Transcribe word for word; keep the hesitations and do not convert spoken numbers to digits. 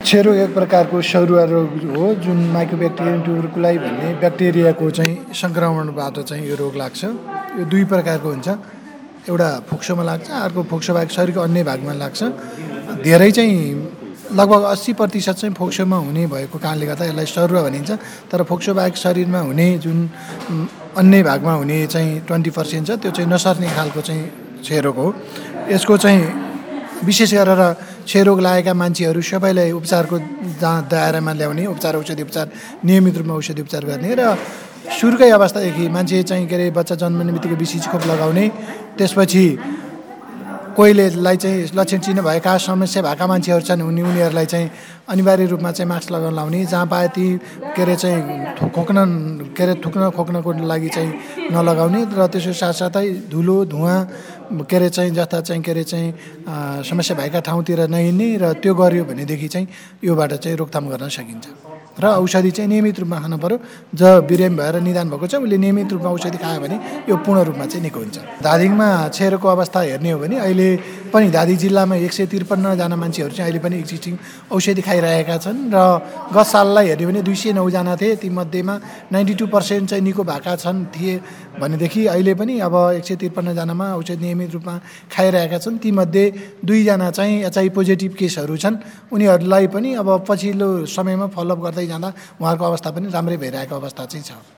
क्षयरोग एक प्रकारको सरुवा रोग हो जुन माइकोब्याक्टेरियम ट्युबरकुलाई भन्ने ब्याक्टेरियाको चाहिँ सङ्क्रमणबाट चाहिँ यो रोग लाग्छ। यो दुई प्रकारको हुन्छ, एउटा फोक्सोमा लाग्छ, अर्को फोक्सो बाहेक शरीरको अन्य भागमा लाग्छ। धेरै चाहिँ लगभग अस्सी प्रतिशत चाहिँ फोक्सोमा हुने भएको कारणले गर्दा यसलाई सरुवा भनिन्छ। तर फोक्सो बाहेक शरीरमा हुने जुन अन्य भागमा हुने चाहिँ ट्वेन्टी पर्सेन्ट छ त्यो चाहिँ नसर्ने खालको चाहिँ क्षयरोग हो। यसको चाहिँ विशेष गरेर क्षयरोग लागेका मान्छेहरू सबैलाई उपचारको दायरामा ल्याउने, उपचार औषधि उपचार नियमित रूपमा औषधि उपचार गर्ने र सुरुकै अवस्थादेखि मान्छे चाहिँ के अरे बच्चा जन्मने बित्तिकै बिसिजी खोप लगाउने, त्यसपछि कोहीलेलाई चाहिँ लक्षण चिन्ह भएका समस्या भएका मान्छेहरू छन् उनी उनीहरूलाई चाहिँ अनिवार्य रूपमा चाहिँ मास्क लगाउन लाउने, जहाँ पाए ती के अरे चाहिँ खोक्न के अरे थुक्न खोक्नको लागि चाहिँ नलगाउने र त्यसको साथसाथै धुलो धुवा के अरे चाहिँ जस्ता चाहिँ के अरे चाहिँ समस्या भएका ठाउँतिर नहिँड्ने र त्यो गर्यो भनेदेखि चाहिँ योबाट चाहिँ रोकथाम गर्न सकिन्छ। र औषधि चाहिँ नियमित रूपमा खानु पर्यो। ज बिरामी भएर निदान भएको छ उसले नियमित रूपमा औषधि खायो भने यो पूर्ण रूपमा चाहिँ निको हुन्छ। धादिङमा क्षयरोगको अवस्था हेर्ने हो भने अहिले पनि धादिङ जिल्लामा एक सय त्रिपन्नजना मान्छेहरू चाहिँ अहिले पनि एक्जिस्टिङ औषधि खाइरहेका छन् र गत साललाई हेर्ने भने दुई सय नौजना थिए, तीमध्येमा नाइन्टी टू पर्सेन्ट चाहिँ निको भएका छन् थिए भनेदेखि अहिले पनि अब एक सय त्रिपन्नजनामा औषधि नियमित रूपमा खाइरहेका छन्। तीमध्ये दुईजना चाहिँ एचआइभी पोजिटिभ केसहरू छन्, उनीहरूलाई पनि अब पछिल्लो समयमा फलोअप गर्दै जाँदा उहाँहरूको अवस्था पनि राम्रै भइरहेको अवस्था चाहिँ छ।